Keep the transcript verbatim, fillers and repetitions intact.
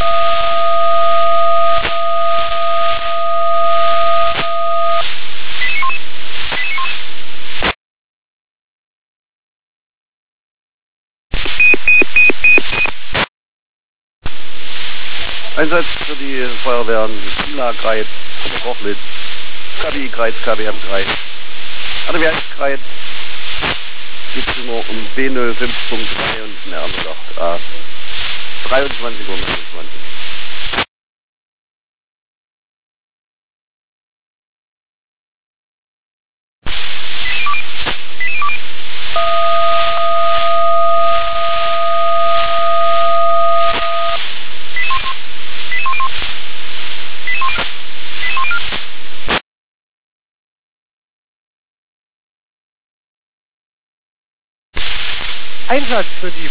Einsatz für die Feuerwehren Simla, Greiz, Kochlitz, Kabi, Greiz, K W M drei, A D W eins Greiz, geht immer um B null fünf Punkt drei und eine andere acht A. dreiundzwanzig Uhr neunundzwanzig. Einsatz für die